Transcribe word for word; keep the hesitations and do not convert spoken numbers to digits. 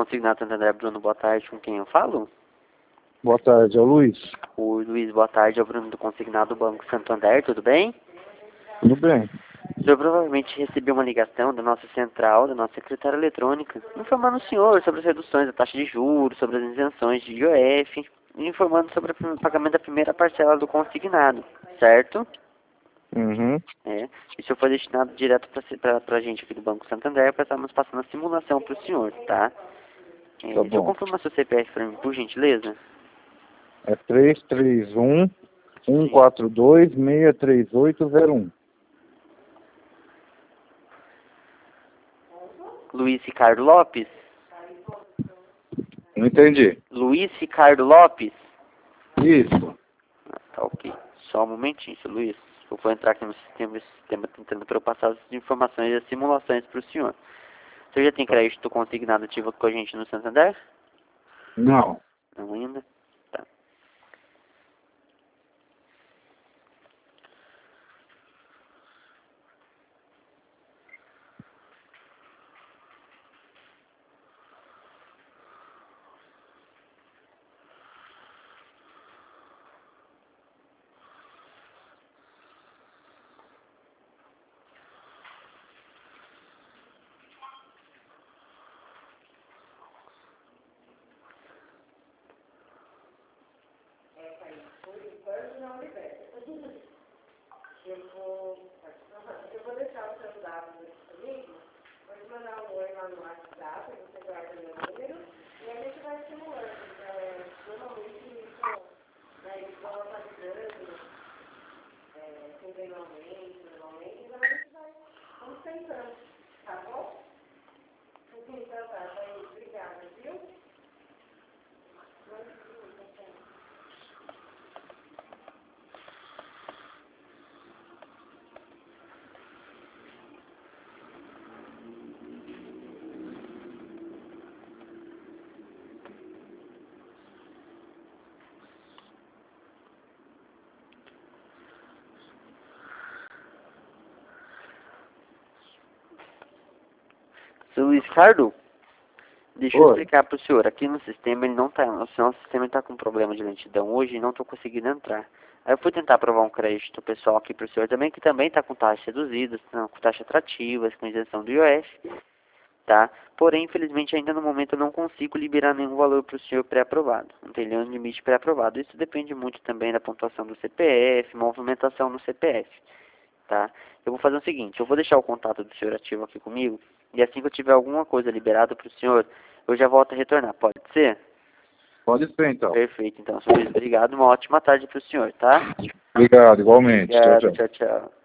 Consignado Santander, Bruno, boa tarde, com quem eu falo? Boa tarde, é o Luiz. Oi, Luiz, boa tarde, é o Bruno do Consignado Banco Santander, tudo bem? Tudo bem. O senhor provavelmente recebeu uma ligação da nossa central, da nossa secretária eletrônica, informando o senhor sobre as reduções da taxa de juros, sobre as isenções de I O F, e informando sobre o pagamento da primeira parcela do consignado, certo? Uhum. É, isso foi destinado direto para a gente aqui do Banco Santander, para estarmos passando a simulação para o senhor, tá? É, Tá o senhor bom. confirma seu C P F para mim, por gentileza? É três três um, um Sim. quatro dois, seis três oito zero um. Luiz Ricardo Lopes? Não entendi. Luiz Ricardo Lopes? Isso. Ah, tá ok. Só um momentinho, seu Luiz. Eu vou entrar aqui no sistema, sistema tentando para eu passar as informações e as simulações para o senhor. O senhor já tem crédito consignado ativo com a gente no Santander? Não. Não ainda? Tá. Seu Luiz Ricardo? Deixa eu Oi. explicar para o senhor. Aqui no sistema, ele não tá, o nosso sistema está com problema de lentidão hoje e não estou conseguindo entrar. Aí eu fui tentar aprovar um crédito pessoal aqui para o senhor também, que também está com taxas reduzidas, tá com taxas atrativas, com isenção do I O F, tá? Porém, infelizmente, ainda no momento eu não consigo liberar nenhum valor para o senhor pré-aprovado. Não tem nenhum limite pré-aprovado. Isso depende muito também da pontuação do C P F, movimentação no C P F, tá? Eu vou fazer o seguinte, eu vou deixar o contato do senhor ativo aqui comigo, e assim que eu tiver alguma coisa liberada para o senhor, eu já volto a retornar, pode ser? Pode ser, então. Perfeito, então, senhor Luiz, obrigado, uma ótima tarde para o senhor, tá? Obrigado, igualmente. Tchau, Obrigado, tchau. tchau, tchau.